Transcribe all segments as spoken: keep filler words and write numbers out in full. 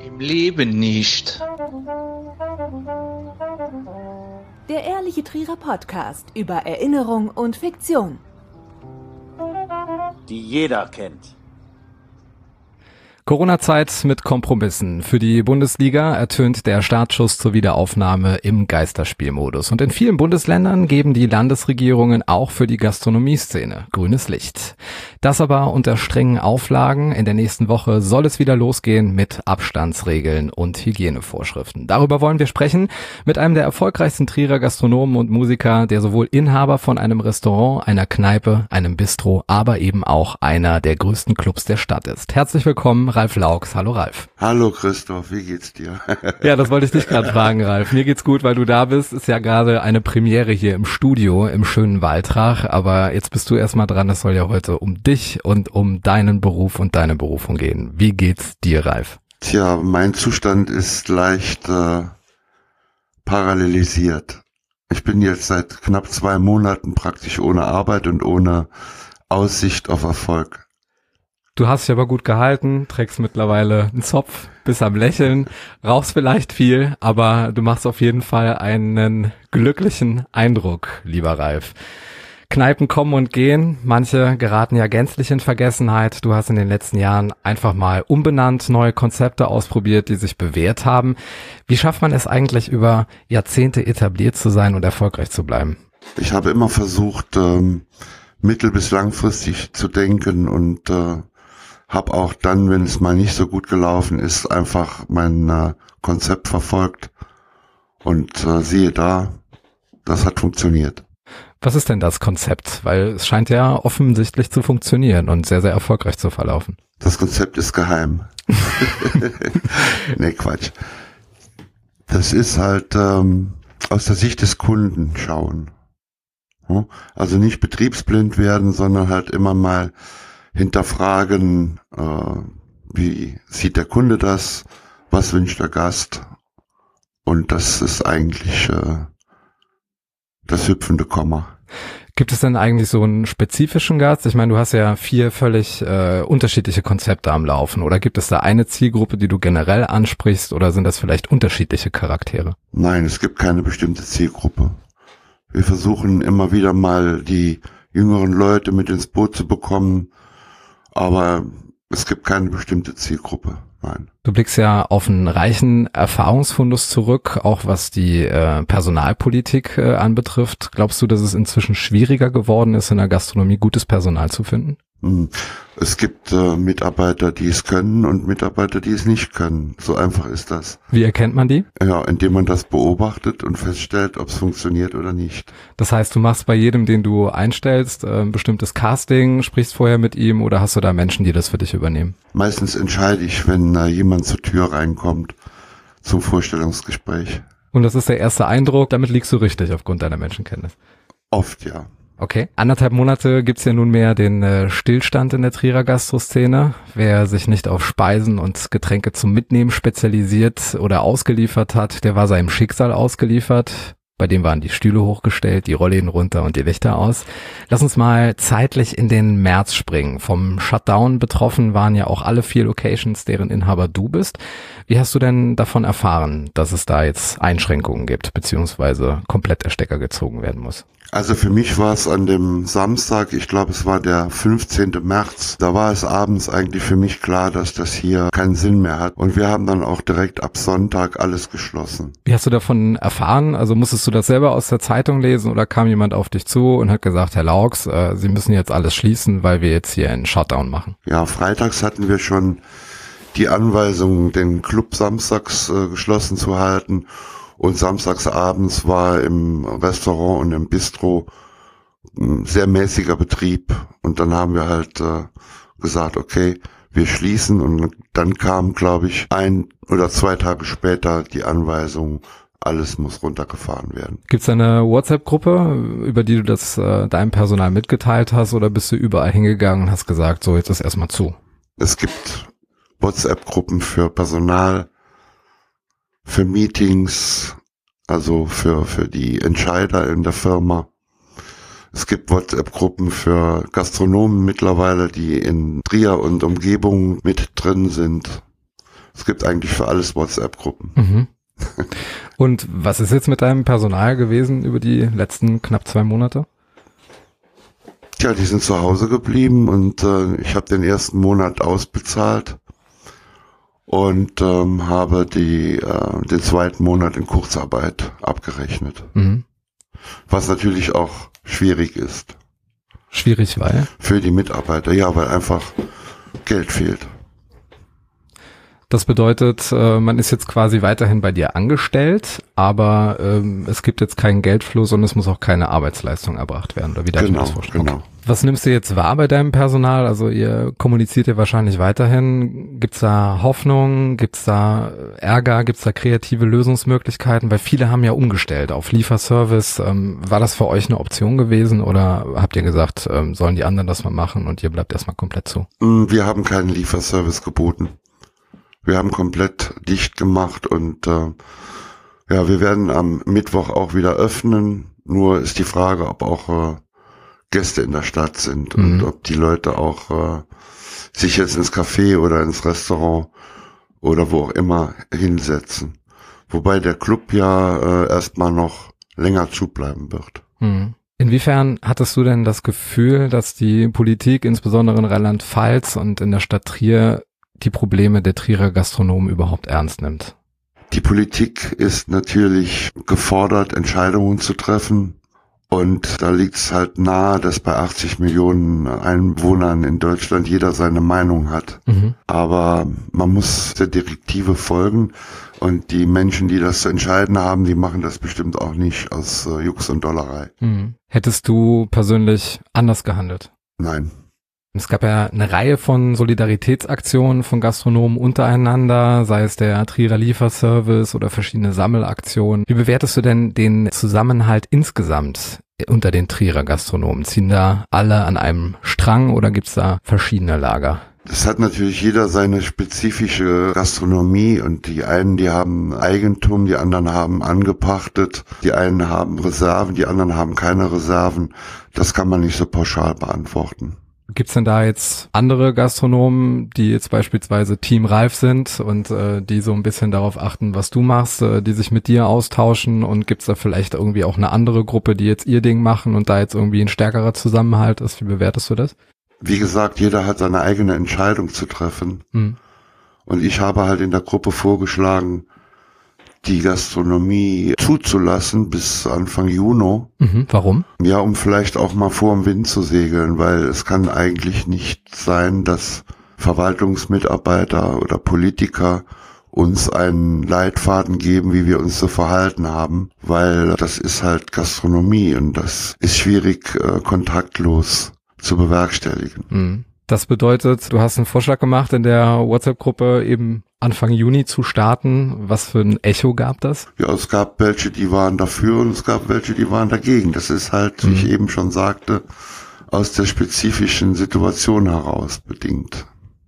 Im Leben nicht. Der Ehrliche Trierer Podcast über Erinnerung und Fiktion. Die jeder kennt. Corona-Zeit mit Kompromissen. Für die Bundesliga ertönt der Startschuss zur Wiederaufnahme im Geisterspielmodus. Und in vielen Bundesländern geben die Landesregierungen auch für die Gastronomieszene grünes Licht. Das aber unter strengen Auflagen. In der nächsten Woche soll es wieder losgehen mit Abstandsregeln und Hygienevorschriften. Darüber wollen wir sprechen mit einem der erfolgreichsten Trierer Gastronomen und Musiker, der sowohl Inhaber von einem Restaurant, einer Kneipe, einem Bistro, aber eben auch einer der größten Clubs der Stadt ist. Herzlich willkommen, Ralf Laux. Hallo Ralf. Hallo Christoph, wie geht's dir? Ja, das wollte ich dich gerade fragen, Ralf. Mir geht's gut, weil du da bist. Ist ja gerade eine Premiere hier im Studio im schönen Waltrach, aber jetzt bist du erstmal dran. Es soll ja heute um dich und um deinen Beruf und deine Berufung gehen. Wie geht's dir, Ralf? Tja, mein Zustand ist leicht äh, parallelisiert. Ich bin jetzt seit knapp zwei Monaten praktisch ohne Arbeit und ohne Aussicht auf Erfolg. Du hast dich aber gut gehalten, trägst mittlerweile einen Zopf, bist am Lächeln, rauchst vielleicht viel, aber du machst auf jeden Fall einen glücklichen Eindruck, lieber Ralf. Kneipen kommen und gehen, manche geraten ja gänzlich in Vergessenheit. Du hast in den letzten Jahren einfach mal umbenannt, neue Konzepte ausprobiert, die sich bewährt haben. Wie schafft man es eigentlich, über Jahrzehnte etabliert zu sein und erfolgreich zu bleiben? Ich habe immer versucht, ähm, mittel- bis langfristig zu denken und äh, habe auch dann, wenn es mal nicht so gut gelaufen ist, einfach mein äh, Konzept verfolgt und äh, siehe da, das hat funktioniert. Was ist denn das Konzept? Weil es scheint ja offensichtlich zu funktionieren und sehr, sehr erfolgreich zu verlaufen. Das Konzept ist geheim. Nee, Quatsch. Das ist halt ähm, aus der Sicht des Kunden schauen. Hm? Also nicht betriebsblind werden, sondern halt immer mal hinterfragen, äh, wie sieht der Kunde das, was wünscht der Gast, und das ist eigentlich äh, das hüpfende Komma. Gibt es denn eigentlich so einen spezifischen Gast? Ich meine, du hast ja vier völlig äh, unterschiedliche Konzepte am Laufen, oder gibt es da eine Zielgruppe, die du generell ansprichst, oder sind das vielleicht unterschiedliche Charaktere? Nein, es gibt keine bestimmte Zielgruppe. Wir versuchen immer wieder mal die jüngeren Leute mit ins Boot zu bekommen, aber es gibt keine bestimmte Zielgruppe, nein. Du blickst ja auf einen reichen Erfahrungsfundus zurück, auch was die äh, Personalpolitik äh, anbetrifft. Glaubst du, dass es inzwischen schwieriger geworden ist, in der Gastronomie gutes Personal zu finden? Es gibt äh, Mitarbeiter, die es können, und Mitarbeiter, die es nicht können. So einfach ist das. Wie erkennt man die? Ja, indem man das beobachtet und feststellt, ob es funktioniert oder nicht. Das heißt, du machst bei jedem, den du einstellst, äh, ein bestimmtes Casting, sprichst vorher mit ihm, oder hast du da Menschen, die das für dich übernehmen? Meistens entscheide ich, wenn äh, jemand zur Tür reinkommt zum Vorstellungsgespräch. Und das ist der erste Eindruck, damit liegst du richtig aufgrund deiner Menschenkenntnis? Oft, ja. Okay. Anderthalb Monate gibt's ja nunmehr den äh, Stillstand in der Trierer Gastroszene. Wer sich nicht auf Speisen und Getränke zum Mitnehmen spezialisiert oder ausgeliefert hat, der war seinem Schicksal ausgeliefert. Bei dem waren die Stühle hochgestellt, die Rollläden runter und die Lichter aus. Lass uns mal zeitlich in den März springen. Vom Shutdown betroffen waren ja auch alle vier Locations, deren Inhaber du bist. Wie hast du denn davon erfahren, dass es da jetzt Einschränkungen gibt, beziehungsweise komplett der Stecker gezogen werden muss? Also für mich war es an dem Samstag, ich glaube es war der fünfzehnten März, da war es abends eigentlich für mich klar, dass das hier keinen Sinn mehr hat. Und wir haben dann auch direkt ab Sonntag alles geschlossen. Wie hast du davon erfahren? Also musstest du das selber aus der Zeitung lesen, oder kam jemand auf dich zu und hat gesagt, Herr Laux, äh, Sie müssen jetzt alles schließen, weil wir jetzt hier einen Shutdown machen? Ja, freitags hatten wir schon die Anweisung, den Club samstags äh, geschlossen zu halten. Und samstags abends war im Restaurant und im Bistro ein sehr mäßiger Betrieb. Und dann haben wir halt äh, gesagt, okay, wir schließen. Und dann kam, glaube ich, ein oder zwei Tage später die Anweisung, alles muss runtergefahren werden. Gibt es eine WhatsApp-Gruppe, über die du das äh, deinem Personal mitgeteilt hast, oder bist du überall hingegangen und hast gesagt, so, jetzt ist erstmal zu? Es gibt WhatsApp-Gruppen für Personal, für Meetings, also für für die Entscheider in der Firma. Es gibt WhatsApp-Gruppen für Gastronomen mittlerweile, die in Trier und Umgebung mit drin sind. Es gibt eigentlich für alles WhatsApp-Gruppen. Mhm. Und was ist jetzt mit deinem Personal gewesen über die letzten knapp zwei Monate? Tja, die sind zu Hause geblieben und äh, ich habe den ersten Monat ausbezahlt und ähm, habe die äh, den zweiten Monat in Kurzarbeit abgerechnet. Mhm. Was natürlich auch schwierig ist. Schwierig, weil? Für die Mitarbeiter, ja, weil einfach Geld fehlt. Das bedeutet, äh, man ist jetzt quasi weiterhin bei dir angestellt, aber ähm, es gibt jetzt keinen Geldfluss und es muss auch keine Arbeitsleistung erbracht werden. Oder wie darf ich mir das vorstellen? Genau. Was nimmst du jetzt wahr bei deinem Personal? Also ihr kommuniziert ja wahrscheinlich weiterhin. Gibt's da Hoffnung? Gibt's da Ärger? Gibt's da kreative Lösungsmöglichkeiten? Weil viele haben ja umgestellt auf Lieferservice. Ähm, war das für euch eine Option gewesen oder habt ihr gesagt, ähm, sollen die anderen das mal machen und ihr bleibt erstmal komplett zu? Wir haben keinen Lieferservice geboten. Wir haben komplett dicht gemacht und äh, ja, wir werden am Mittwoch auch wieder öffnen. Nur ist die Frage, ob auch äh, Gäste in der Stadt sind mhm. und ob die Leute auch äh, sich jetzt ins Café oder ins Restaurant oder wo auch immer hinsetzen. Wobei der Club ja äh, erstmal noch länger zubleiben wird. Mhm. Inwiefern hattest du denn das Gefühl, dass die Politik, insbesondere in Rheinland-Pfalz und in der Stadt Trier, die Probleme der Trierer Gastronomen überhaupt ernst nimmt? Die Politik ist natürlich gefordert, Entscheidungen zu treffen. Und da liegt es halt nahe, dass bei achtzig Millionen Einwohnern in Deutschland jeder seine Meinung hat. Mhm. Aber man muss der Direktive folgen. Und die Menschen, die das zu entscheiden haben, die machen das bestimmt auch nicht aus äh, Jux und Dollerei. Mhm. Hättest du persönlich anders gehandelt? Nein. Es gab ja eine Reihe von Solidaritätsaktionen von Gastronomen untereinander, sei es der Trierer Lieferservice oder verschiedene Sammelaktionen. Wie bewertest du denn den Zusammenhalt insgesamt unter den Trierer Gastronomen? Ziehen da alle an einem Strang oder gibt's da verschiedene Lager? Es hat natürlich jeder seine spezifische Gastronomie und die einen, die haben Eigentum, die anderen haben angepachtet, die einen haben Reserven, die anderen haben keine Reserven. Das kann man nicht so pauschal beantworten. Gibt's denn da jetzt andere Gastronomen, die jetzt beispielsweise Team Ralf sind und äh, die so ein bisschen darauf achten, was du machst, äh, die sich mit dir austauschen, und gibt's da vielleicht irgendwie auch eine andere Gruppe, die jetzt ihr Ding machen und da jetzt irgendwie ein stärkerer Zusammenhalt ist? Wie bewertest du das? Wie gesagt, jeder hat seine eigene Entscheidung zu treffen. Hm. Und ich habe halt in der Gruppe vorgeschlagen, die Gastronomie zuzulassen bis Anfang Juni. Mhm, warum? Ja, um vielleicht auch mal vor dem Wind zu segeln, weil es kann eigentlich nicht sein, dass Verwaltungsmitarbeiter oder Politiker uns einen Leitfaden geben, wie wir uns zu verhalten haben, weil das ist halt Gastronomie und das ist schwierig, äh, kontaktlos zu bewerkstelligen. Mhm. Das bedeutet, du hast einen Vorschlag gemacht, in der WhatsApp-Gruppe eben Anfang Juni zu starten. Was für ein Echo gab das? Ja, es gab welche, die waren dafür und es gab welche, die waren dagegen. Das ist halt, wie mhm. ich eben schon sagte, aus der spezifischen Situation heraus bedingt.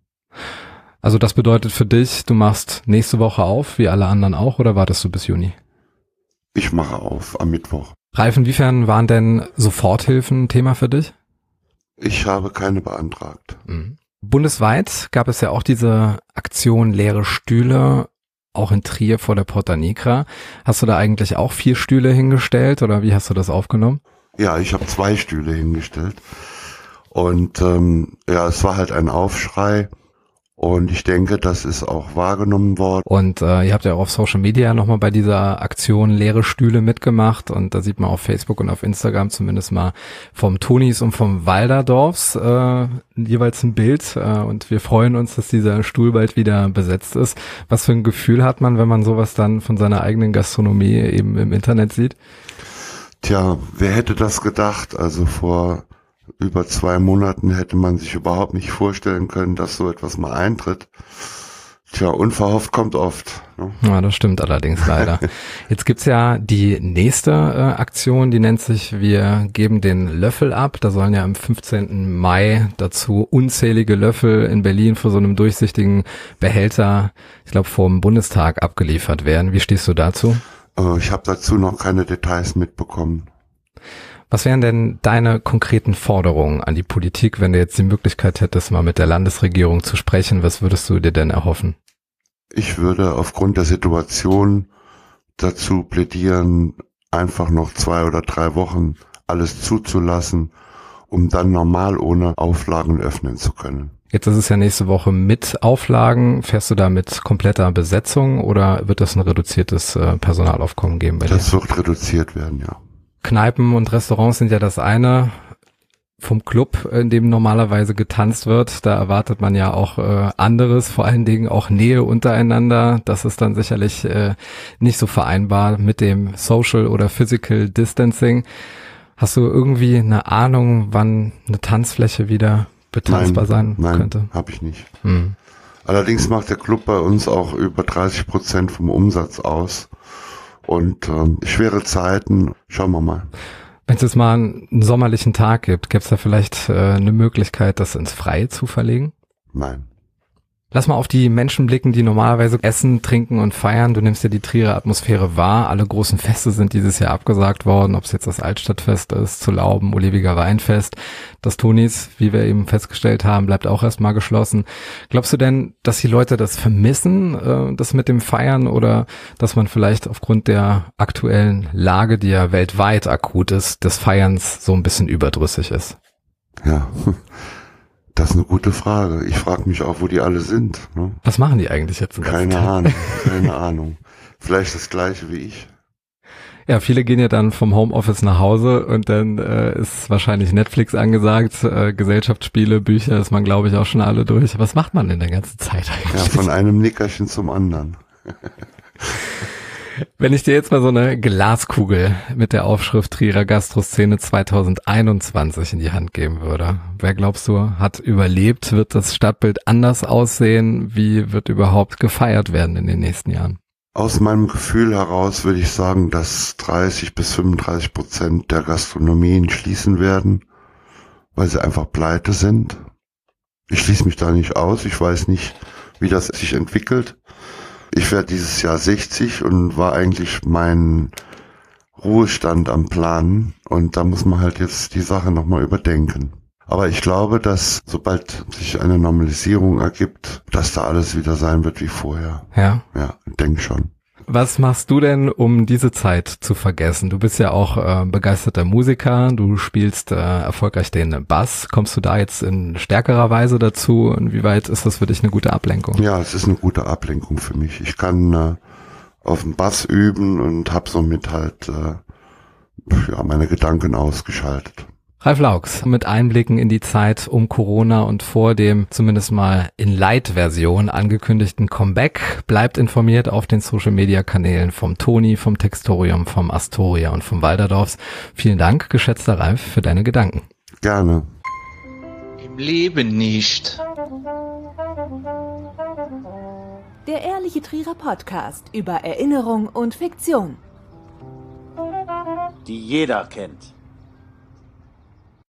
Also das bedeutet für dich, du machst nächste Woche auf, wie alle anderen auch, oder wartest du bis Juni? Ich mache auf, am Mittwoch. Ralf, inwiefern waren denn Soforthilfen ein Thema für dich? Ich habe keine beantragt. Mhm. Bundesweit gab es ja auch diese Aktion leere Stühle, auch in Trier vor der Porta Nigra. Hast du da eigentlich auch vier Stühle hingestellt oder wie hast du das aufgenommen? Ja, ich habe zwei Stühle hingestellt und ähm, ja, es war halt ein Aufschrei. Und ich denke, das ist auch wahrgenommen worden. Und äh, ihr habt ja auch auf Social Media nochmal bei dieser Aktion leere Stühle mitgemacht. Und da sieht man auf Facebook und auf Instagram zumindest mal vom Tonis und vom Walderdorfs äh, jeweils ein Bild. Äh, und wir freuen uns, dass dieser Stuhl bald wieder besetzt ist. Was für ein Gefühl hat man, wenn man sowas dann von seiner eigenen Gastronomie eben im Internet sieht? Tja, wer hätte das gedacht? Also vor über zwei Monaten hätte man sich überhaupt nicht vorstellen können, dass so etwas mal eintritt. Tja, unverhofft kommt oft. Ne? Ja, das stimmt allerdings leider. Jetzt gibt's ja die nächste äh, Aktion, die nennt sich Wir geben den Löffel ab. Da sollen ja am fünfzehnten Mai dazu unzählige Löffel in Berlin vor so einem durchsichtigen Behälter, ich glaube vor dem Bundestag, abgeliefert werden. Wie stehst du dazu? Äh, ich habe dazu noch keine Details mitbekommen. Was wären denn deine konkreten Forderungen an die Politik, wenn du jetzt die Möglichkeit hättest, mal mit der Landesregierung zu sprechen? Was würdest du dir denn erhoffen? Ich würde aufgrund der Situation dazu plädieren, einfach noch zwei oder drei Wochen alles zuzulassen, um dann normal ohne Auflagen öffnen zu können. Jetzt ist es ja nächste Woche mit Auflagen. Fährst du da mit kompletter Besetzung oder wird das ein reduziertes äh, Personalaufkommen geben bei dir? Das wird reduziert werden, ja. Kneipen und Restaurants sind ja das eine. Vom Club, in dem normalerweise getanzt wird, da erwartet man ja auch äh, anderes, vor allen Dingen auch Nähe untereinander. Das ist dann sicherlich äh, nicht so vereinbar mit dem Social oder Physical Distancing. Hast du irgendwie eine Ahnung, wann eine Tanzfläche wieder betanzbar sein nein, könnte? Nein, habe ich nicht. Hm. Allerdings macht der Club bei uns auch über dreißig Prozent vom Umsatz aus. Und ähm, schwere Zeiten, schauen wir mal. Wenn es jetzt mal einen sommerlichen Tag gibt, gäbe es da vielleicht äh, eine Möglichkeit, das ins Freie zu verlegen? Nein. Lass mal auf die Menschen blicken, die normalerweise essen, trinken und feiern. Du nimmst ja die Trierer Atmosphäre wahr. Alle großen Feste sind dieses Jahr abgesagt worden, ob es jetzt das Altstadtfest ist, zu Lauben, Oliviger Weinfest. Das Tonis, wie wir eben festgestellt haben, bleibt auch erstmal geschlossen. Glaubst du denn, dass die Leute das vermissen, äh, das mit dem Feiern, oder dass man vielleicht aufgrund der aktuellen Lage, die ja weltweit akut ist, des Feierns so ein bisschen überdrüssig ist? Ja, das ist eine gute Frage. Ich frage mich auch, wo die alle sind. Ne? Was machen die eigentlich jetzt? Keine Ahnung, keine Ahnung. Vielleicht das Gleiche wie ich. Ja, viele gehen ja dann vom Homeoffice nach Hause und dann äh, ist wahrscheinlich Netflix angesagt, äh, Gesellschaftsspiele, Bücher ist man, glaube ich, auch schon alle durch. Was macht man in der ganzen Zeit eigentlich? Ja, von einem Nickerchen zum anderen. Wenn ich dir jetzt mal so eine Glaskugel mit der Aufschrift Trierer Gastroszene zwanzig einundzwanzig in die Hand geben würde, wer glaubst du, hat überlebt? Wird das Stadtbild anders aussehen? Wie wird überhaupt gefeiert werden in den nächsten Jahren? Aus meinem Gefühl heraus würde ich sagen, dass dreißig bis fünfunddreißig Prozent der Gastronomien schließen werden, weil sie einfach pleite sind. Ich schließe mich da nicht aus. Ich weiß nicht, wie das sich entwickelt. Ich werde dieses Jahr sechzig und war eigentlich mein Ruhestand am Planen. Und da muss man halt jetzt die Sache nochmal überdenken. Aber ich glaube, dass sobald sich eine Normalisierung ergibt, dass da alles wieder sein wird wie vorher. Ja. Ja, denk schon. Was machst du denn, um diese Zeit zu vergessen? Du bist ja auch äh, begeisterter Musiker, du spielst äh, erfolgreich den Bass. Kommst du da jetzt in stärkerer Weise dazu? Inwieweit ist das für dich eine gute Ablenkung? Ja, es ist eine gute Ablenkung für mich. Ich kann äh, auf dem Bass üben und habe somit halt äh, ja, meine Gedanken ausgeschaltet. Ralf Laux mit Einblicken in die Zeit um Corona und vor dem zumindest mal in Light-Version angekündigten Comeback. Bleibt informiert auf den Social-Media-Kanälen vom Toni, vom Textorium, vom Astoria und vom Walderdorfs. Vielen Dank, geschätzter Ralf, für deine Gedanken. Gerne. Im Leben nicht. Der ehrliche Trierer Podcast über Erinnerung und Fiktion. Die jeder kennt.